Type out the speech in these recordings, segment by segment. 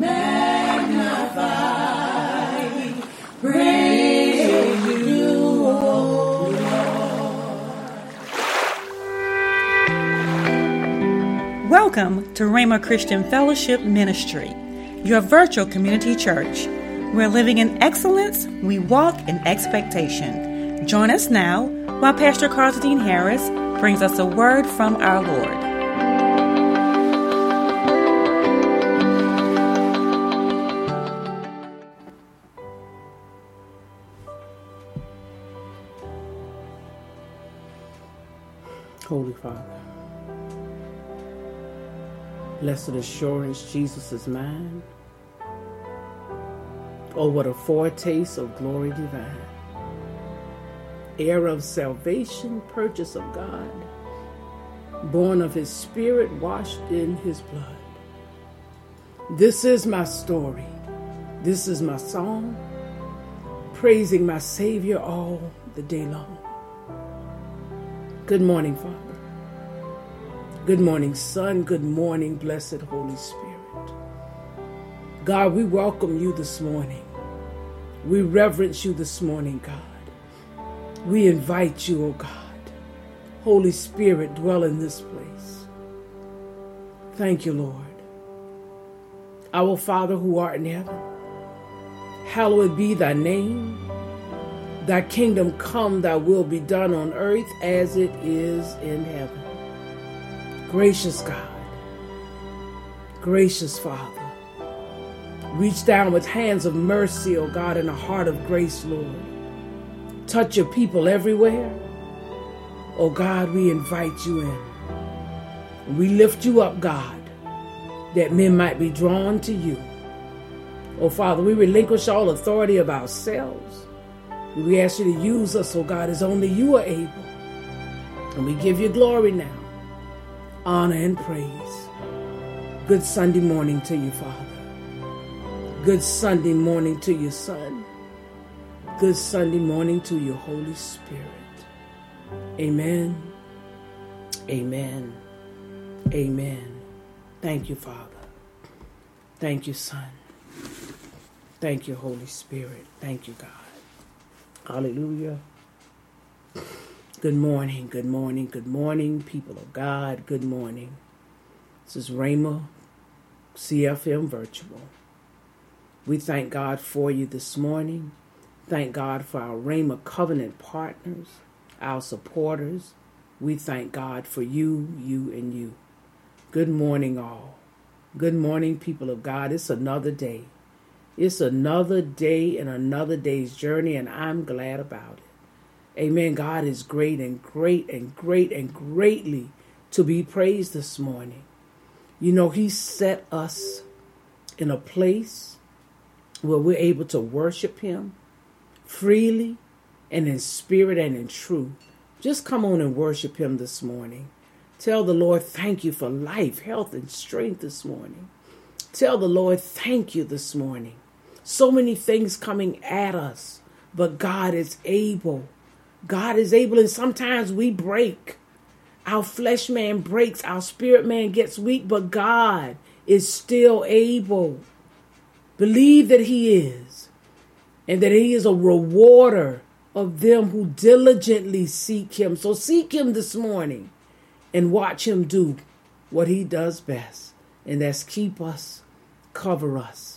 magnify, praise you, O Lord. Welcome to Rhema Christian Fellowship Ministry, your virtual community church. We're living in excellence, we walk in expectation. Join us now while Pastor Carlton Harris brings us a word from our Lord. Holy Father, blessed assurance, Jesus is mine. Oh, what a foretaste of glory divine. Heir of salvation, purchase of God, born of his spirit, washed in his blood. This is my story. This is my song, praising my Savior all the day long. Good morning, Father. Good morning, Son. Good morning, blessed Holy Spirit. God, we welcome you this morning. We reverence you this morning, God. We invite you, oh God. Holy Spirit, dwell in this place. Thank you, Lord. Our Father who art in heaven, hallowed be thy name. Thy kingdom come, thy will be done on earth as it is in heaven. Gracious God, gracious Father, reach down with hands of mercy, O God, and a heart of grace, Lord. Touch your people everywhere. O God, we invite you in. We lift you up, God, that men might be drawn to you. O Father, we relinquish all authority of ourselves. We ask you to use us, O God, as only you are able. And we give you glory now, honor and praise. Good Sunday morning to you, Father. Good Sunday morning to your Son. Good Sunday morning to your Holy Spirit. Amen. Amen. Amen. Thank you, Father. Thank you, Son. Thank you, Holy Spirit. Thank you, God. Hallelujah. Good morning, good morning, good morning, people of God. Good morning. This is Rhema CFM Virtual. We thank God for you this morning. Thank God for our Rhema Covenant partners, our supporters. We thank God for you, you, and you. Good morning, all. Good morning, people of God. It's another day. It's another day and another day's journey, and I'm glad about it. Amen. God is great and great and great and greatly to be praised this morning. You know, he set us in a place where we're able to worship him freely and in spirit and in truth. Just come on and worship him this morning. Tell the Lord thank you for life, health, and strength this morning. Tell the Lord thank you this morning. So many things coming at us, but God is able. God is able, and sometimes we break. Our flesh man breaks, our spirit man gets weak, but God is still able. Believe that he is, and that he is a rewarder of them who diligently seek him. So seek him this morning and watch him do what he does best, and that's keep us, cover us,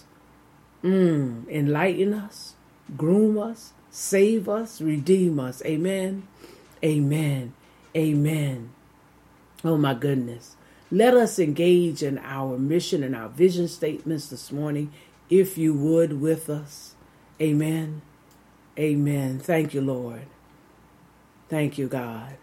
enlighten us, groom us, save us, redeem us. Amen. Amen. Amen. Oh my goodness. Let us engage in our mission and our vision statements this morning, if you would, with us. Amen. Amen. Thank you, Lord. Thank you, God.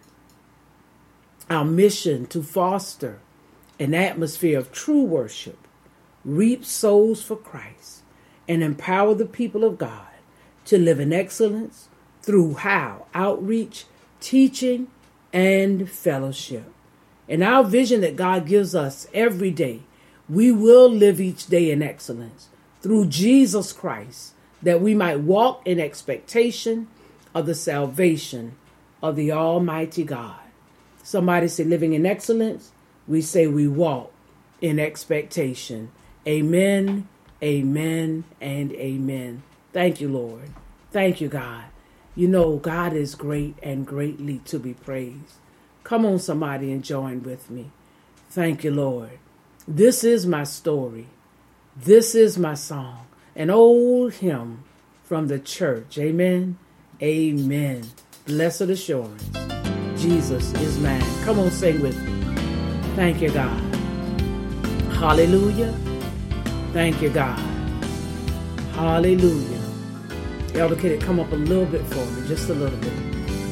Our mission to foster an atmosphere of true worship, reap souls for Christ, and empower the people of God to live in excellence through how? Outreach, teaching, and fellowship. And our vision that God gives us every day, we will live each day in excellence through Jesus Christ, that we might walk in expectation of the salvation of the Almighty God. Somebody say living in excellence. We say we walk in expectation. Amen, Amen and amen. Thank you, Lord. Thank you, God. You know, God is great and greatly to be praised. Come on, somebody, and join with me. Thank you, Lord. This is my story. This is my song. An old hymn from the church. Amen. Amen. Blessed assurance. Jesus is mine. Come on, sing with me. Thank you, God. Hallelujah. Thank you, God. Hallelujah. Elder Kitty, come up a little bit for me, just a little bit.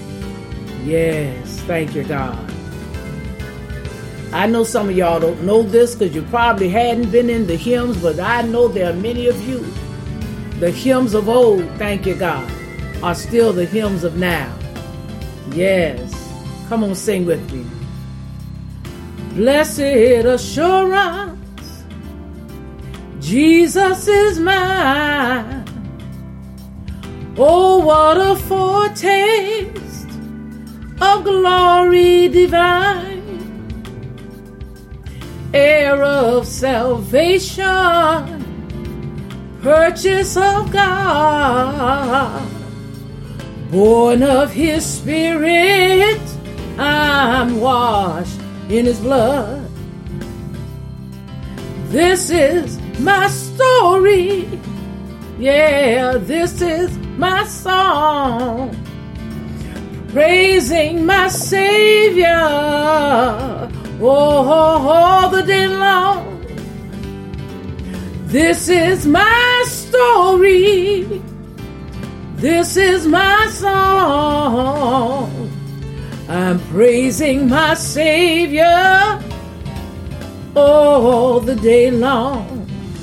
Yes, thank you, God. I know some of y'all don't know this because you probably hadn't been in the hymns, but I know there are many of you. The hymns of old, thank you, God, are still the hymns of now. Yes. Come on, sing with me. Blessed assurance, Jesus is mine. Oh, what a foretaste of glory divine. Heir of salvation, purchase of God, born of his spirit, I'm washed in his blood. This is my story. Yeah, this is my song. Praising my Savior all the day long. This is my story. This is my song. I'm praising my Savior all the day long.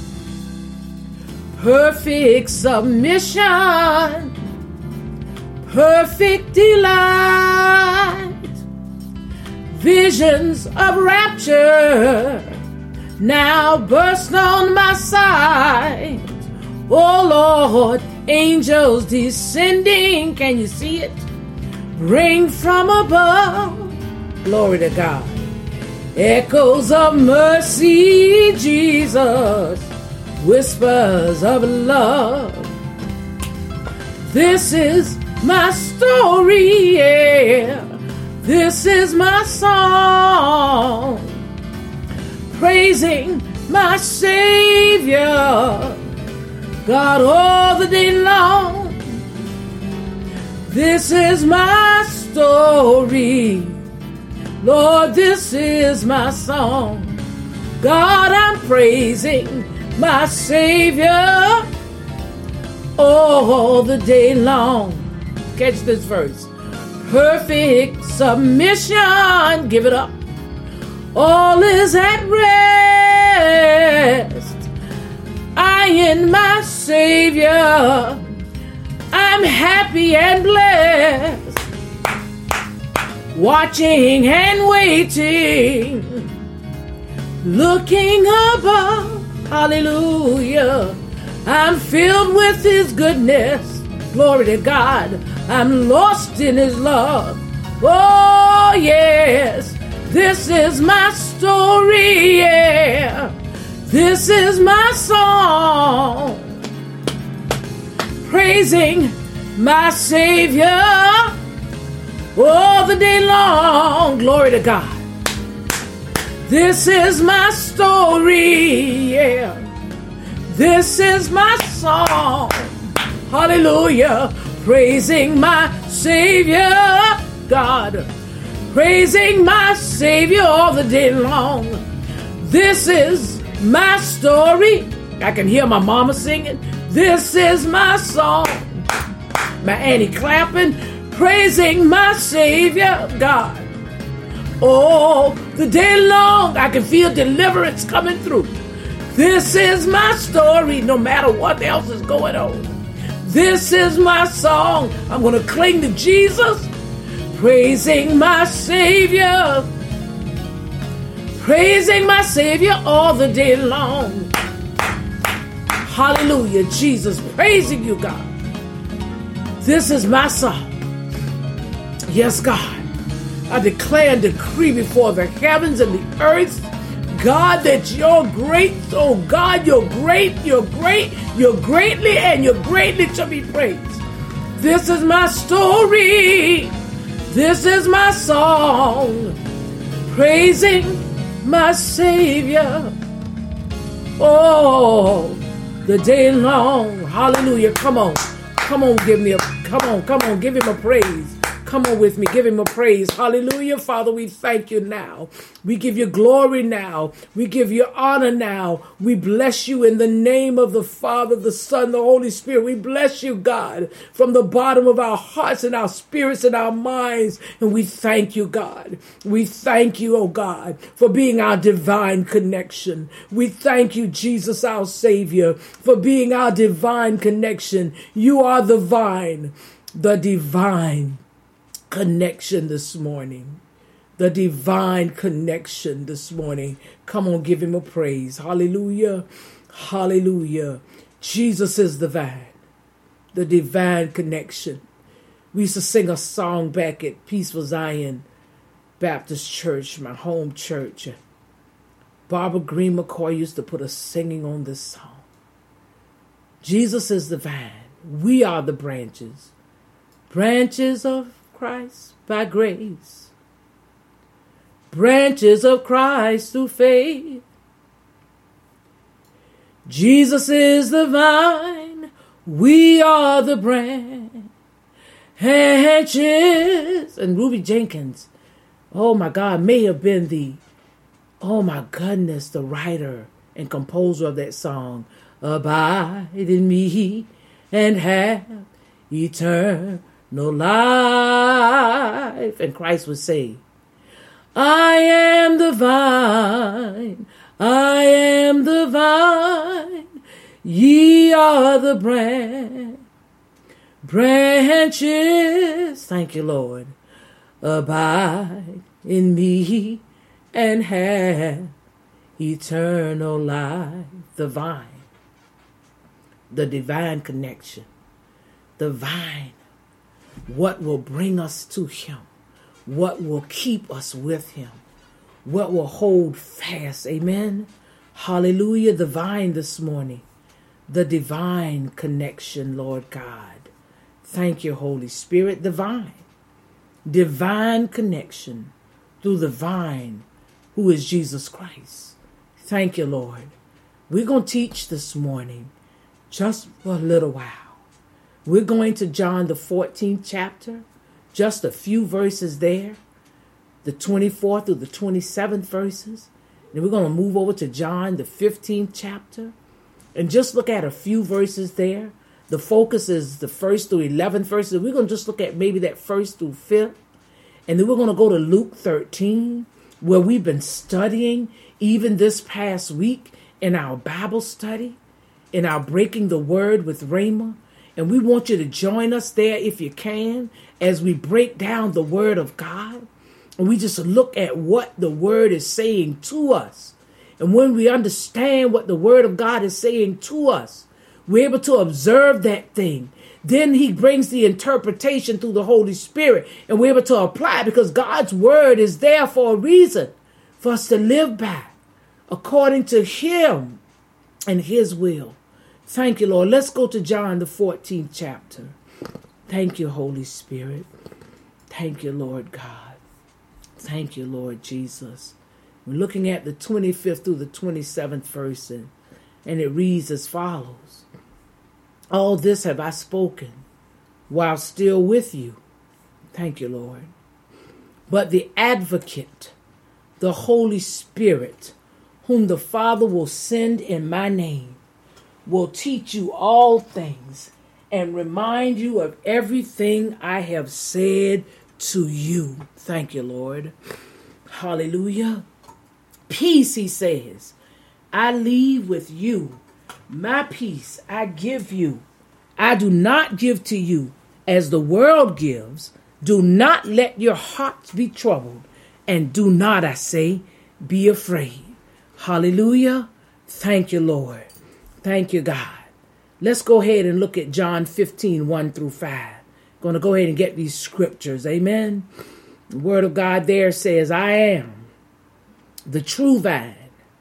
Perfect submission, perfect delight, visions of rapture now burst on my sight. Oh Lord, angels descending, can you see it? Bring from above, glory to God, echoes of mercy, Jesus, whispers of love. This is my story, yeah. This is my song, praising my Savior, God, all the day long. This is my story, Lord, this is my song. God, I'm praising my Savior all the day long. Catch this verse. Perfect submission, give it up. All is at rest. I in my Savior, I'm happy and blessed. Watching and waiting, looking above, hallelujah. I'm filled with his goodness, glory to God. I'm lost in his love. Oh yes, this is my story, yeah. This is my song, praising my Savior all the day long, glory to God. This is my story, yeah. This is my song, hallelujah. Praising my Savior, God. Praising my Savior all the day long. This is my story. I can hear my mama singing. This is my song. My auntie clapping. Praising my Savior, God. Oh, the day long I can feel deliverance coming through. This is my story no matter what else is going on. This is my song. I'm going to cling to Jesus. Praising my Savior. Praising my Savior all the day long. Hallelujah, Jesus. Praising you, God. This is my song. Yes, God. I declare and decree before the heavens and the earth, God, that you're great. Oh God, you're great, you're great, you're greatly and you're greatly to be praised. This is my story. This is my song, praising my Savior. Oh, the day long. Hallelujah. Come on, give him a praise. Come on with me, give him a praise. Hallelujah. Father, we thank you now. We give you glory now. We give you honor now. We bless you in the name of the Father, the Son, the Holy Spirit. We bless you, God, from the bottom of our hearts and our spirits and our minds. And we thank you, God. We thank you, oh God, for being our divine connection. We thank you, Jesus, our Savior, for being our divine connection. You are the vine, the divine connection this morning. The divine connection this morning. Come on, give him a praise. Hallelujah. Hallelujah. Jesus is the vine. The divine connection. We used to sing a song back at Peaceful Zion Baptist Church, my home church. Barbara Green McCoy used to put a singing on this song. Jesus is the vine. We are the branches. Branches of Christ by grace, branches of Christ through faith. Jesus is the vine, we are the branches. And Ruby Jenkins, oh my God, may have been the writer and composer of that song. Abide in me and have eternal no life. And Christ would say, I am the vine, I am the vine, ye are the branches. Thank you, Lord. Abide in me and have eternal life. The vine, the divine connection, the vine. What will bring us to him? What will keep us with him? What will hold fast? Amen. Hallelujah. The vine this morning. The divine connection, Lord God. Thank you, Holy Spirit. The vine. Divine connection through the vine, who is Jesus Christ. Thank you, Lord. We're going to teach this morning just for a little while. We're going to John the 14th chapter, just a few verses there, the 24th through the 27th verses. Then we're going to move over to John the 15th chapter and just look at a few verses there. The focus is the 1st through 11th verses. We're going to just look at maybe that 1st through 5th. And then we're going to go to Luke 13, where we've been studying even this past week in our Bible study, in our Breaking the Word with Rhema. And we want you to join us there if you can as we break down the Word of God. And we just look at what the Word is saying to us. And when we understand what the Word of God is saying to us, we're able to observe that thing. Then he brings the interpretation through the Holy Spirit. And we're able to apply it because God's Word is there for a reason. For us to live by according to him and his will. Thank you, Lord. Let's go to John the 14th chapter. Thank you, Holy Spirit. Thank you, Lord God. Thank you, Lord Jesus. We're looking at the 25th through the 27th verse, and it reads as follows. All this have I spoken while still with you. Thank you, Lord. But the advocate, the Holy Spirit, whom the Father will send in my name, will teach you all things and remind you of everything I have said to you. Thank you, Lord. Hallelujah. Peace, he says, I leave with you. My peace I give you. I do not give to you as the world gives. Do not let your hearts be troubled. And do not, I say, be afraid. Hallelujah. Thank you, Lord. Thank you, God. Let's go ahead and look at John 15, 1 through 5. Going to go ahead and get these scriptures. Amen. The word of God there says, I am the true vine,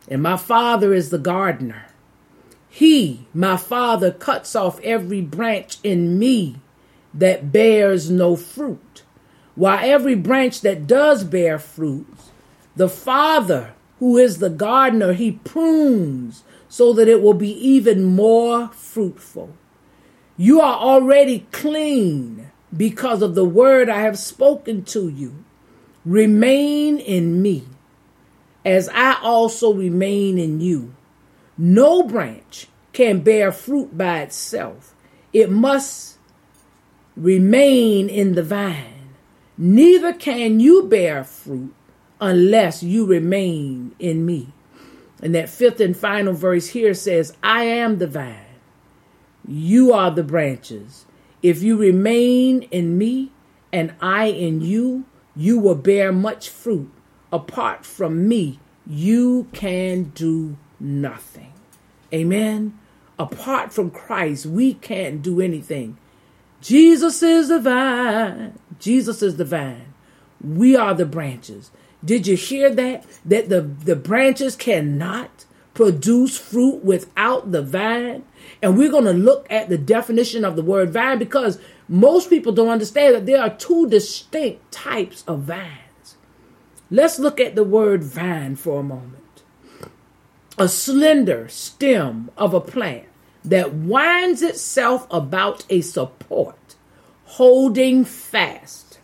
And my Father is the gardener. He, my Father, cuts off every branch in me that bears no fruit, while every branch that does bear fruit, the Father, who is the gardener, he prunes so that it will be even more fruitful. You are already clean because of the word I have spoken to you. Remain in me, as I also remain in you. No branch can bear fruit by itself. It must remain in the vine. Neither can you bear fruit unless you remain in me. And that fifth and final verse here says, I am the vine. You are the branches. If you remain in me and I in you, you will bear much fruit. Apart from me, you can do nothing. Amen. Apart from Christ, we can't do anything. Jesus is the vine. Jesus is the vine. We are the branches. Did you hear that? That the branches cannot produce fruit without the vine. And we're going to look at the definition of the word vine, because most people don't understand that there are two distinct types of vines. Let's look at the word vine for a moment. A slender stem of a plant that winds itself about a support, holding fast.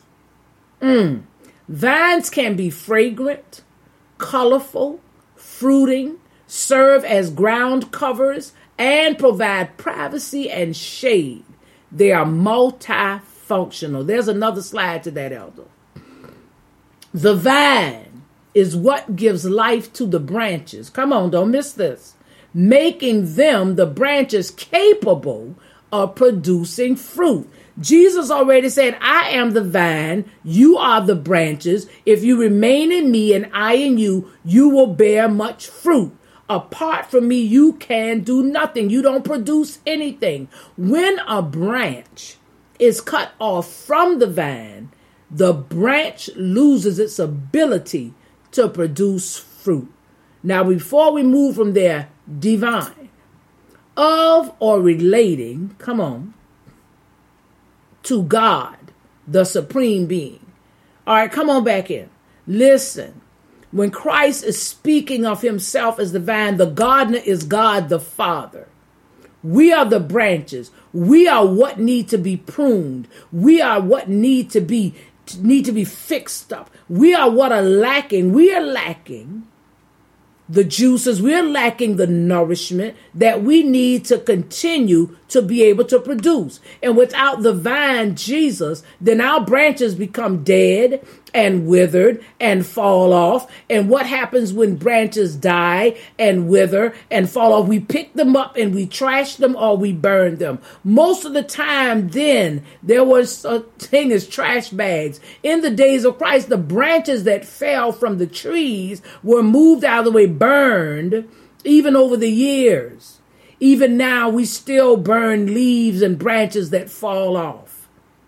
Vines can be fragrant, colorful, fruiting, serve as ground covers, and provide privacy and shade. They are multifunctional. There's another slide to that, Elder. The vine is what gives life to the branches. Come on, don't miss this. Making them, the branches, capable of producing fruit. Jesus already said, I am the vine, you are the branches. If you remain in me and I in you, you will bear much fruit. Apart from me, you can do nothing. You don't produce anything. When a branch is cut off from the vine, the branch loses its ability to produce fruit. Now, before we move from there, divine, of or relating, come on, to God, the supreme being. All right, come on back in. Listen, when Christ is speaking of himself as the vine, the gardener is God the Father. We are the branches. We are what need to be pruned. We are what need to be fixed up. We are what are lacking. We are lacking the juices. We're lacking the nourishment that we need to continue to be able to produce. And without the vine, Jesus, then our branches become dead and withered and fall off. And what happens when branches die and wither and fall off? We pick them up and we trash them or we burn them. Most of the time then, there was a thing as trash bags. In the days of Christ, the branches that fell from the trees were moved out of the way, burned, even over the years. Even now, we still burn leaves and branches that fall off.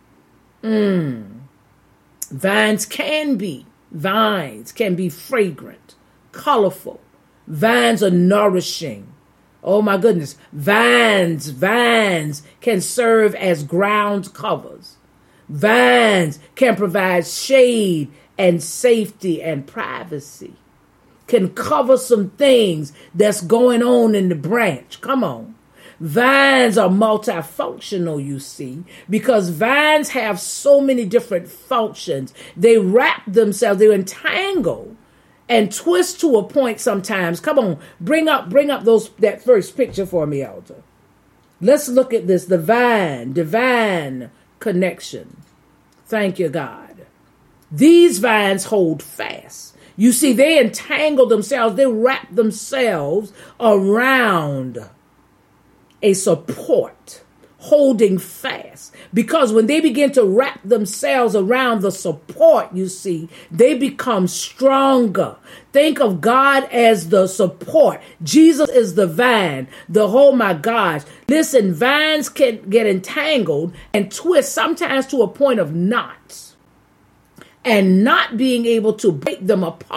Vines can be fragrant, colorful. Vines are nourishing. Oh my goodness. Vines can serve as ground covers. Vines can provide shade and safety and privacy. Can cover some things that's going on in the branch. Come on. Vines are multifunctional, you see, because vines have so many different functions. They wrap themselves, they entangle and twist to a point sometimes. Come on, bring up that first picture for me, Elder. Let's look at this, the divine connection. Thank you, God. These vines hold fast. You see, they entangle themselves, they wrap themselves around a support, holding fast. Because when they begin to wrap themselves around the support, you see, they become stronger. Think of God as the support. Jesus is the vine. Oh my gosh. Listen, vines can get entangled and twist sometimes to a point of knots. And not being able to break them apart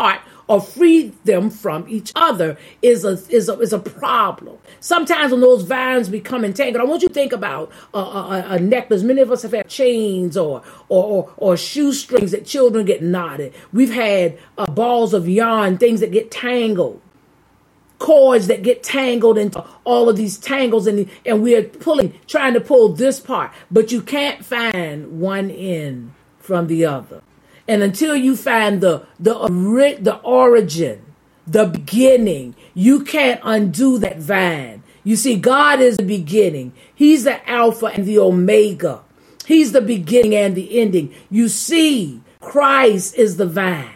or free them from each other is a problem. Sometimes when those vines become entangled, I want you to think about a necklace. Many of us have had chains or shoestrings that children get knotted. We've had balls of yarn, things that get tangled. Cords that get tangled into all of these tangles, and we're trying to pull this part, but you can't find one end from the other. And until you find the origin, the beginning, you can't undo that vine. You see, God is the beginning. He's the Alpha and the Omega. He's the beginning and the ending. You see, Christ is the vine.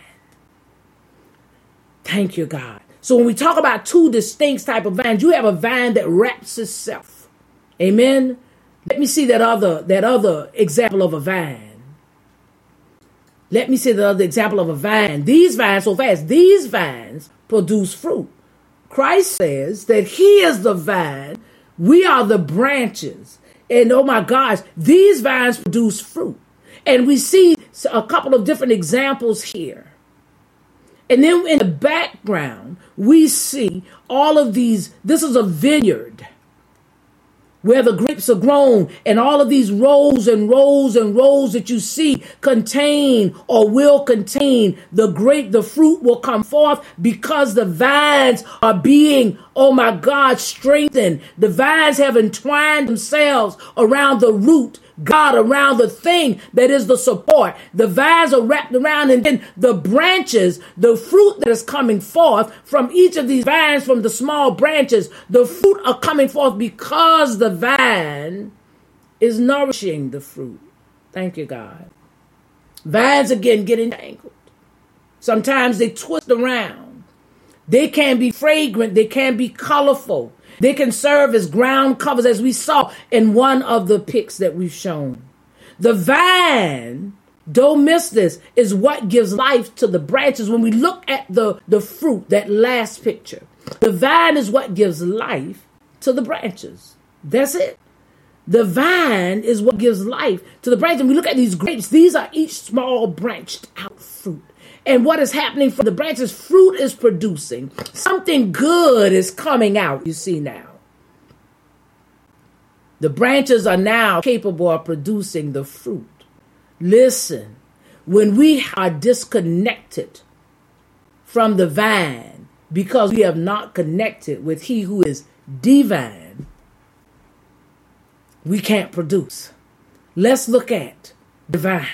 Thank you, God. So when we talk about two distinct type of vines, you have a vine that wraps itself. Amen. Let me see that other example of a vine. Let me see the other example of a vine. These vines produce fruit. Christ says that he is the vine. We are the branches. And oh my gosh, these vines produce fruit. And we see a couple of different examples here. And then in the background, we see all of these. This is a vineyard where the grapes are grown, and all of these rows and rows and rows that you see contain or will contain the grape. The fruit will come forth because the vines are being, oh my God, strengthened. The vines have entwined themselves around the root, God, around the thing that is the support. The vines are wrapped around, and then the branches, the fruit that is coming forth from each of these vines, from the small branches, the fruit are coming forth because the vine is nourishing the fruit. Thank you, God. Vines again get entangled. Sometimes they twist around. They can be fragrant. They can be colorful. They can serve as ground covers, as we saw in one of the pics that we've shown. The vine, don't miss this, is what gives life to the branches. When we look at the fruit, that last picture, the vine is what gives life to the branches. That's it. The vine is what gives life to the branches. And we look at these grapes. These are each small branched out fruit. And what is happening from the branches? Fruit is producing. Something good is coming out, you see now. The branches are now capable of producing the fruit. Listen, when we are disconnected from the vine because we have not connected with he who is divine, we can't produce. Let's look at the vine.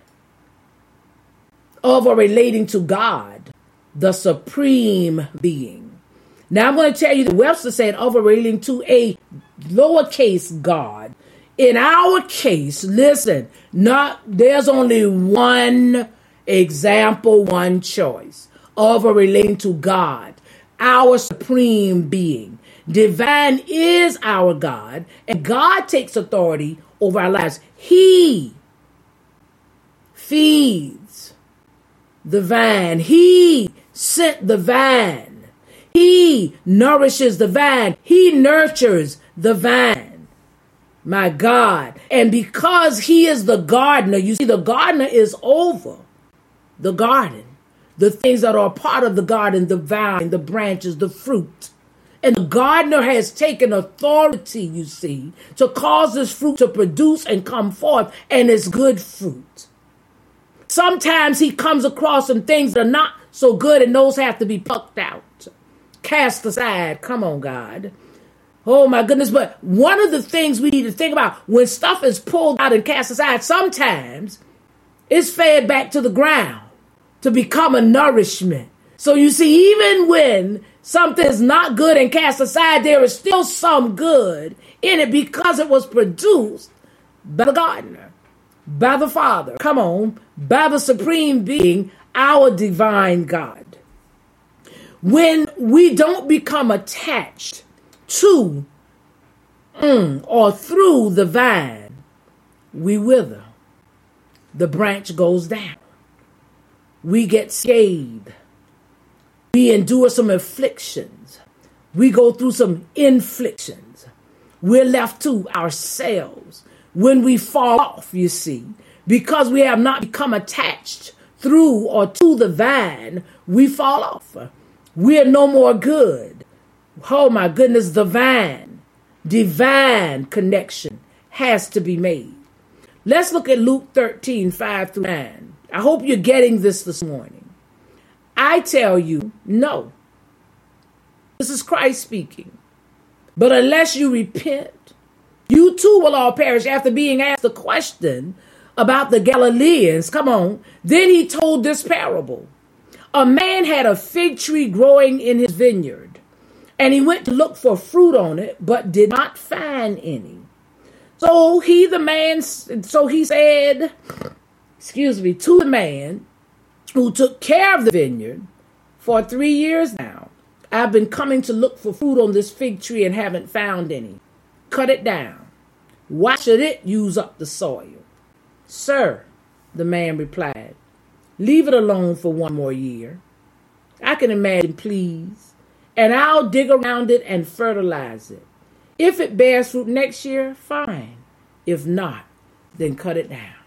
Of or relating to God, the supreme being. Now I'm going to tell you that Webster said of or relating to a lowercase God. In our case, listen, there's only one example, one choice. Of or relating to God, our supreme being. Divine is our God, and God takes authority over our lives. He feeds the vine. He sent the vine. He nourishes the vine. He nurtures the vine. My God. And because he is the gardener, you see, the gardener is over the garden. The things that are a part of the garden, the vine, the branches, the fruit. And the gardener has taken authority, you see, to cause this fruit to produce and come forth, and it's good fruit. Sometimes he comes across some things that are not so good, and those have to be plucked out, cast aside. Come on, God. Oh, my goodness. But one of the things we need to think about when stuff is pulled out and cast aside, sometimes it's fed back to the ground to become a nourishment. So you see, even when something is not good and cast aside, there is still some good in it because it was produced by the gardener, by the Father. Come on, by the supreme being, our divine God. When we don't become attached to or through the vine, we wither. The branch goes down. We get scathed. We endure some afflictions. We go through some inflictions. We're left to ourselves when we fall off, you see, because we have not become attached through or to the vine, we fall off. We are no more good. Oh my goodness, the vine, divine connection has to be made. Let's look at Luke 13, 5 through 9. I hope you're getting this morning. I tell you, no. This is Christ speaking. But unless you repent, you too will all perish. After being asked the question about the Galileans, come on, then he told this parable. A man had a fig tree growing in his vineyard, and he went to look for fruit on it, but did not find any. So he said, to the man who took care of the vineyard for 3 years now, I've been coming to look for fruit on this fig tree and haven't found any. Cut it down. Why should it use up the soil? Sir, the man replied, leave it alone for 1 more year. I can imagine, please, and I'll dig around it and fertilize it. If it bears fruit next year, fine. If not, then cut it down.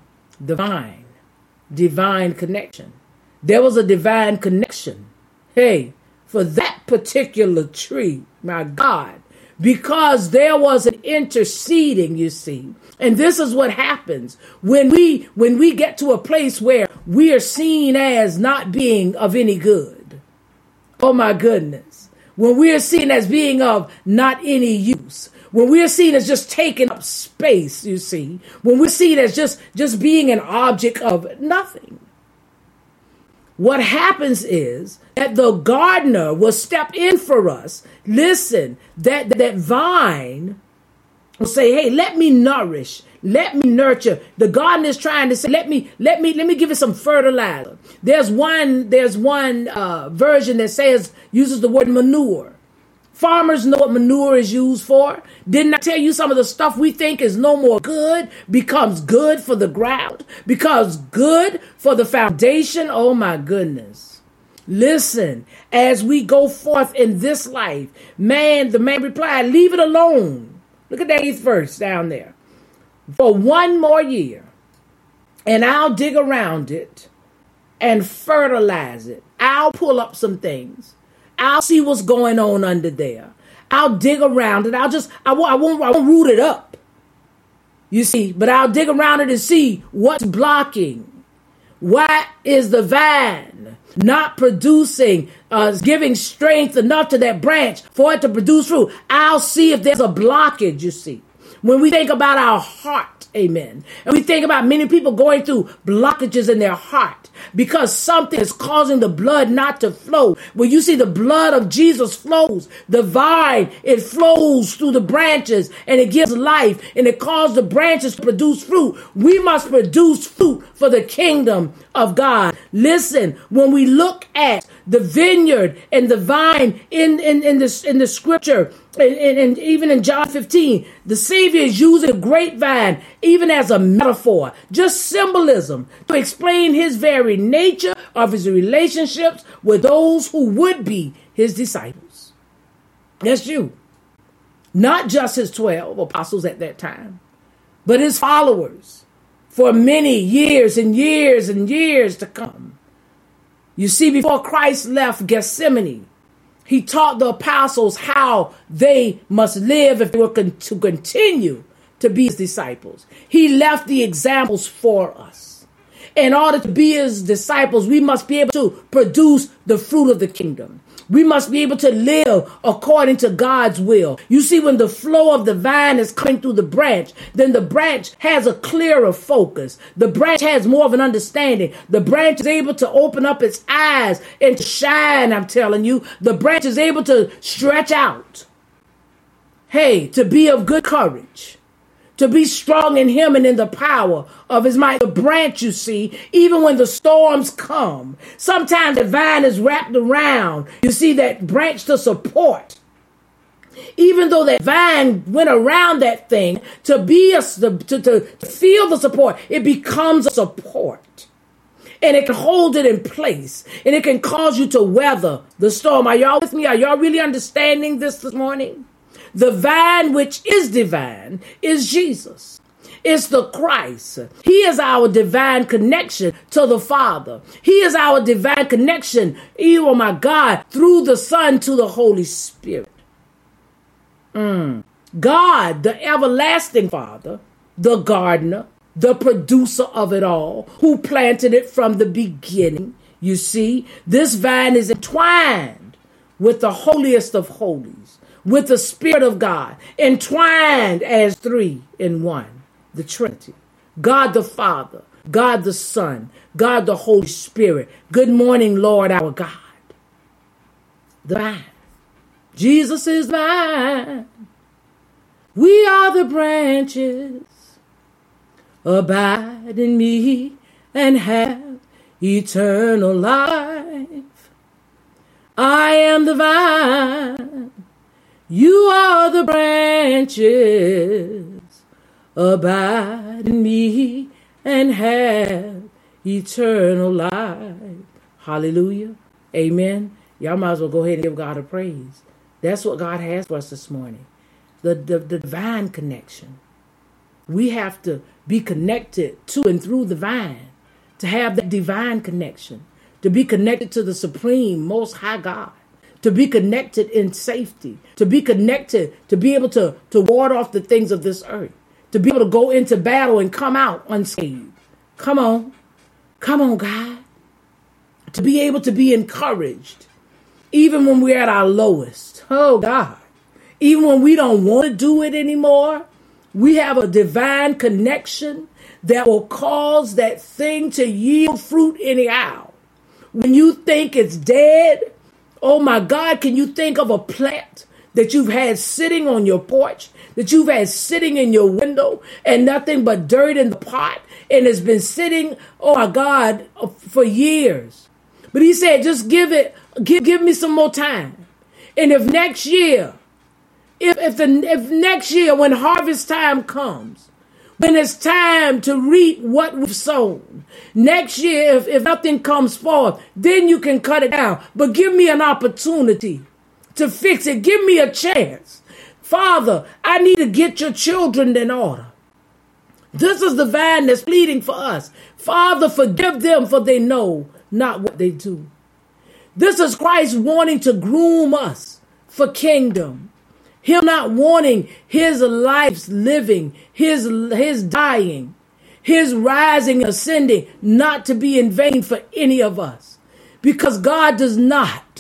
Divine connection. There was a divine connection. Hey, for that particular tree, my God, because there was an interceding, you see. And this is what happens when we get to a place where we are seen as not being of any good. Oh my goodness. When we are seen as being of not any use, when we are seen as just taking up space, you see, when we're seen as just being an object of nothing. What happens is that the gardener will step in for us. Listen, that vine will say, hey, let me nourish, let me nurture. The gardener is trying to say, let me give it some fertilizer. There's one version that uses the word manure. Farmers know what manure is used for. Didn't I tell you some of the stuff we think is no more good becomes good for the ground, becomes good for the foundation? Oh my goodness. Listen, as we go forth in this life, the man replied, leave it alone. Look at that 8th verse down there. For 1 more year, and I'll dig around it and fertilize it. I'll pull up some things. I'll see what's going on under there. I'll dig around it. I won't root it up. You see, but I'll dig around it and see what's blocking. Why is the vine not producing, giving strength enough to that branch for it to produce fruit? I'll see if there's a blockage, you see. When we think about our heart, amen, and we think about many people going through blockages in their heart because something is causing the blood not to flow. When you see the blood of Jesus flows, the vine, it flows through the branches and it gives life and it causes the branches to produce fruit. We must produce fruit for the kingdom of God. Listen, when we look at the vineyard and the vine in the scripture, and even in John 15, the Savior is using a grapevine even as a metaphor, just symbolism to explain his very nature of his relationships with those who would be his disciples. That's you. Not just his 12 apostles at that time, but his followers for many years and years and years to come. You see, before Christ left Gethsemane, he taught the apostles how they must live if they were to continue to be his disciples. He left the examples for us. In order to be his disciples, we must be able to produce the fruit of the kingdom. We must be able to live according to God's will. You see, when the flow of the vine is coming through the branch, then the branch has a clearer focus. The branch has more of an understanding. The branch is able to open up its eyes and to shine, I'm telling you. The branch is able to stretch out. Hey, to be of good courage. To be strong in him and in the power of his might. The branch, you see, even when the storms come, sometimes the vine is wrapped around, you see, that branch to support. Even though that vine went around that thing to feel the support, it becomes a support. And it can hold it in place. And it can cause you to weather the storm. Are y'all with me? Are y'all really understanding this morning? The vine, which is divine, is Jesus. It's the Christ. He is our divine connection to the Father. He is our divine connection, oh my God, through the Son to the Holy Spirit. God, the everlasting Father, the gardener, the producer of it all, who planted it from the beginning. You see, this vine is entwined with the holiest of holies, with the Spirit of God, entwined as three in one, the Trinity. God the Father, God the Son, God the Holy Spirit. Good morning, Lord our God. The vine. Jesus is vine. We are the branches. Abide in me and have eternal life. I am the vine. You are the branches. Abide in me and have eternal life. Hallelujah. Amen. Y'all might as well go ahead and give God a praise. That's what God has for us this morning. The divine connection. We have to be connected to and through the vine to have that divine connection, to be connected to the supreme, most high God, to be connected in safety, to be connected, to be able to ward off the things of this earth, to be able to go into battle and come out unscathed. Come on, God. To be able to be encouraged, even when we're at our lowest. Oh, God. Even when we don't want to do it anymore, we have a divine connection that will cause that thing to yield fruit anyhow. When you think it's dead, oh my God, can you think of a plant that you've had sitting on your porch, that you've had sitting in your window and nothing but dirt in the pot, and it's been sitting, oh my God, for years. But he said, just give me some more time. And if next year, if next year when harvest time comes, when it's time to reap what we've sown, next year, if nothing comes forth, then you can cut it down. But give me an opportunity to fix it. Give me a chance. Father, I need to get your children in order. This is the vine that's pleading for us. Father, forgive them, for they know not what they do. This is Christ wanting to groom us for kingdom. Him not wanting his life living, his dying, his rising, ascending, not to be in vain for any of us. Because God does not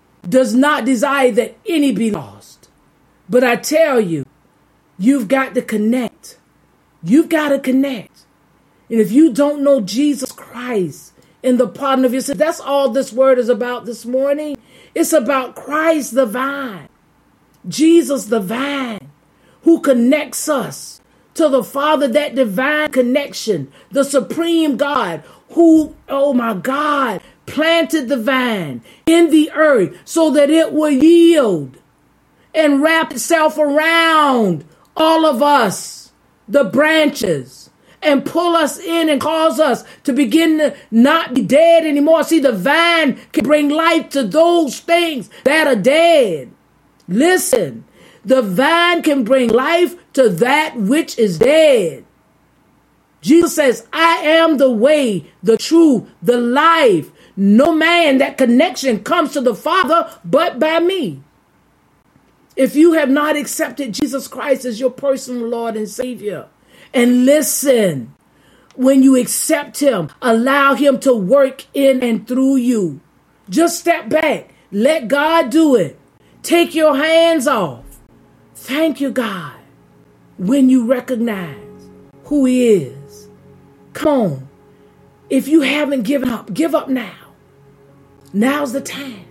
desire that any be lost. But I tell you, you've got to connect. You've got to connect. And if you don't know Jesus Christ in the pardon of your sins, that's all this word is about this morning. It's about Christ the vine. Jesus the vine, who connects us to the Father, that divine connection, the supreme God who, oh my God, planted the vine in the earth so that it would yield and wrap itself around all of us, the branches, and pull us in and cause us to begin to not be dead anymore. See, the vine can bring life to those things that are dead. Listen, the vine can bring life to that which is dead. Jesus says, I am the way, the truth, the life. No man, that connection comes to the Father but by me. If you have not accepted Jesus Christ as your personal Lord and Savior, and listen, when you accept him, allow him to work in and through you. Just step back. Let God do it. Take your hands off. Thank you, God, when you recognize who he is. Come on. If you haven't given up, give up now. Now's the time.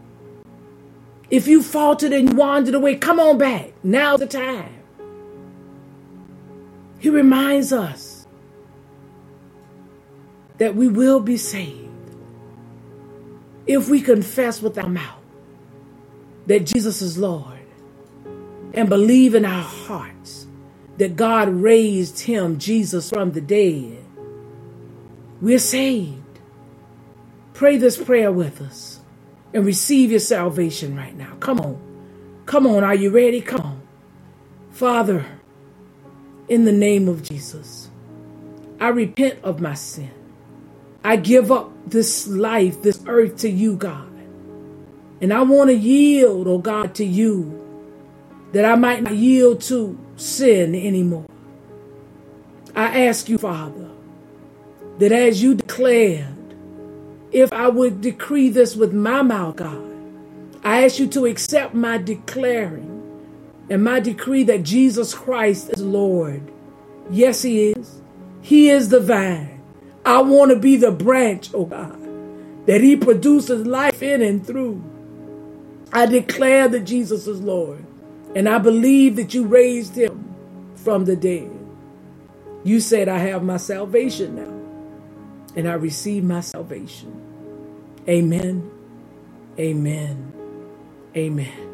If you faltered and wandered away, come on back. Now's the time. He reminds us that we will be saved if we confess with our mouth that Jesus is Lord and believe in our hearts that God raised him, Jesus, from the dead. We're saved. Pray this prayer with us and receive your salvation right now. Come on. Come on. Are you ready? Come on. Father, In the name of Jesus, I repent of my sin. I give up this life, this earth to you, God. And I want to yield, oh God, to you, that I might not yield to sin anymore. I ask you, Father, that as you declared, if I would decree this with my mouth, God, I ask you to accept my declaring and my decree that Jesus Christ is Lord. Yes, he is. He is the vine. I want to be the branch, oh God, that he produces life in and through. I declare that Jesus is Lord, and I believe that you raised him from the dead. You said, I have my salvation now, and I receive my salvation. Amen. Amen. Amen.